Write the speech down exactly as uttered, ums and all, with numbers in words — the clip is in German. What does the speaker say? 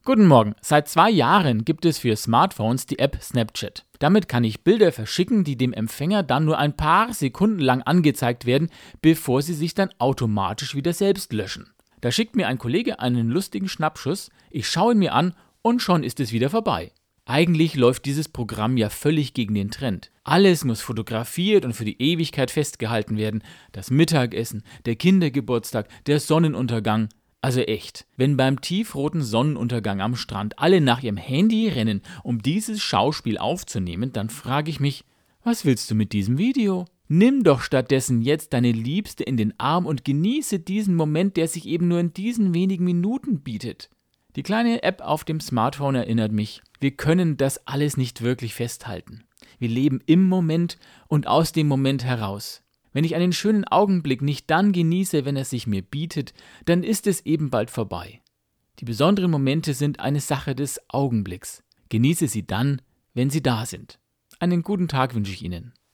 Guten Morgen. Seit zwei Jahren gibt es für Smartphones die App Snapchat. Damit kann ich Bilder verschicken, die dem Empfänger dann nur ein paar Sekunden lang angezeigt werden, bevor sie sich dann automatisch wieder selbst löschen. Da schickt mir ein Kollege einen lustigen Schnappschuss, ich schaue ihn mir an und schon ist es wieder vorbei. Eigentlich läuft dieses Programm ja völlig gegen den Trend. Alles muss fotografiert und für die Ewigkeit festgehalten werden. Das Mittagessen, der Kindergeburtstag, der Sonnenuntergang. Also echt, wenn beim tiefroten Sonnenuntergang am Strand alle nach ihrem Handy rennen, um dieses Schauspiel aufzunehmen, dann frage ich mich, was willst du mit diesem Video? Nimm doch stattdessen jetzt deine Liebste in den Arm und genieße diesen Moment, der sich eben nur in diesen wenigen Minuten bietet. Die kleine App auf dem Smartphone erinnert mich, wir können das alles nicht wirklich festhalten. Wir leben im Moment und aus dem Moment heraus. Wenn ich einen schönen Augenblick nicht dann genieße, wenn er sich mir bietet, dann ist es eben bald vorbei. Die besonderen Momente sind eine Sache des Augenblicks. Genieße sie dann, wenn sie da sind. Einen guten Tag wünsche ich Ihnen.